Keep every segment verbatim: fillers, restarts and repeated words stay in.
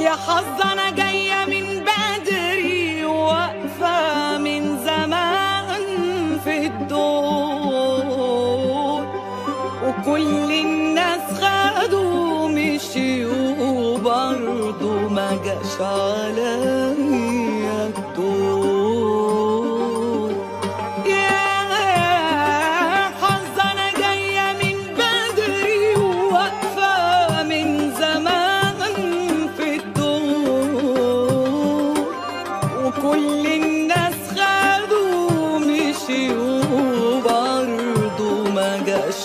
يا حظ انا جايه من بدري واقفه من زمان في الدور، وكل الناس خدوا مشيوا برضو ما جاش عليا الدور. يا حظ انا جايه من بدري واقفه من زمان في الدور، وكل الناس خدوا مشيوا برضو ما جاش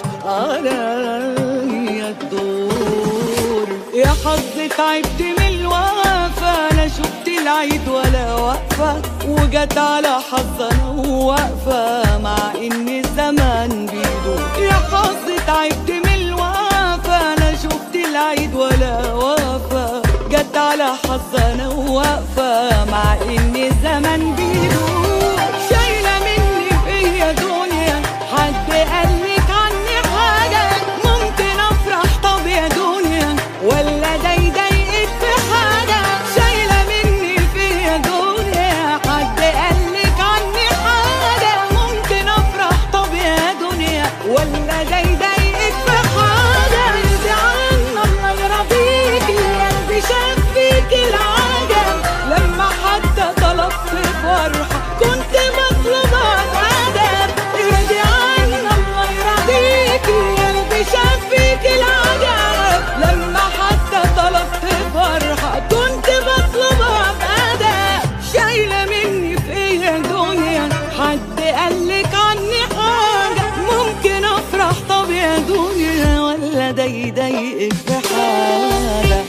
عليا الدور. يا حظ تعبت من الوقفة، لا شفت العيد ولا وقفة، وجت على حظ انا واقفة مع ان الزمان بيدور. يا حظ تعبت من الوقفة، لا شفت العيد ولا وقفة، جت على حظ انا واقفة مع ان الزمان بيدور. شايلة مني فيا دنيا، حد قالك عني حاجة ممكن افرح؟ طب يا دنيا ولا ده يضايقك في حاجة؟ شايلة مني فيا دنيا، حد قالك عني حاجة ممكن افرح؟ طب يا دنيا ولا ده يضايقك في حاجة؟ ارضي عنا الله يرضيكي، قلبي شاف فيكي العجب، لما حتى طلبت فرحة كنت مطلوبة بأدب. ارضي عنا الله يرضيكي، قلبي شاف فيكي العجب، لما حتى طلبت فرحة كنت بطلبها بأدب. شايلة مني فيا دنيا، حد قالك عني حاجة ممكن افرح؟ طب يا دنيا ولا ده يضايقك في حاجة؟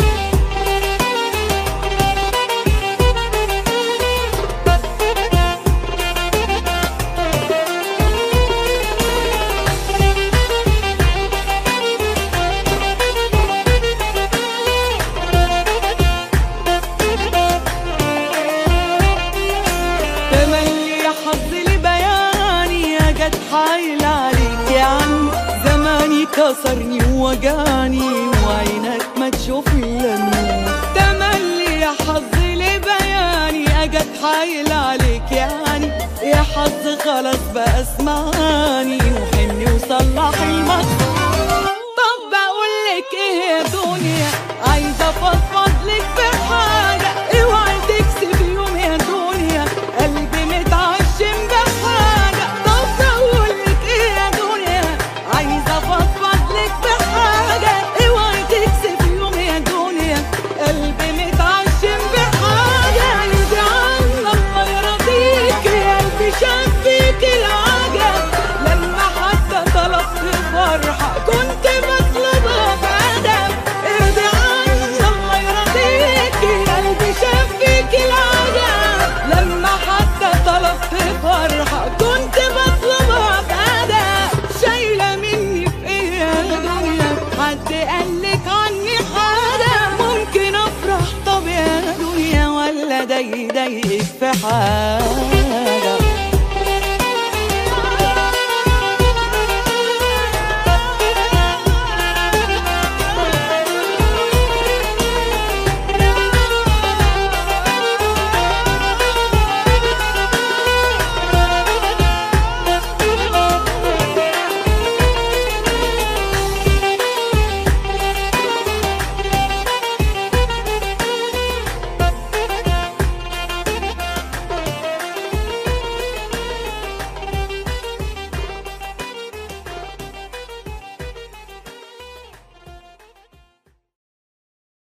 حايل عليك يا عم، زماني كسرني ووجعني، وعينك ما تشوف الا النور. تملي يا حظ لبياني، اجت حايل عليك يعني يا حظ، خلاص بقى اسمعني وحني وصلح المكسور. طب بقولك ايه يا دنيا، عايزه افضفض لك في حاجه، اوعي تكسب يوم يا دنيا قلبي متعشم بحاجه. طب بقولك ايه يا دنيا، عايزه افضفض لك في حاجه، اوعي تكسب يوم يا دنيا قلبي متعشم بحاجه. ارضي عنا الله يرضيكي، قلبي شاف فيكي العجب، لما حتى طلبت فرحه كنت بطلبها بأدب. ارضي عنا الله يرضيكي، قلبي شاف فيكي العجب، لما حتى طلبت فرحه كنت بطلبها بأدب. شايله مني في ايه يا دنيا، حد قال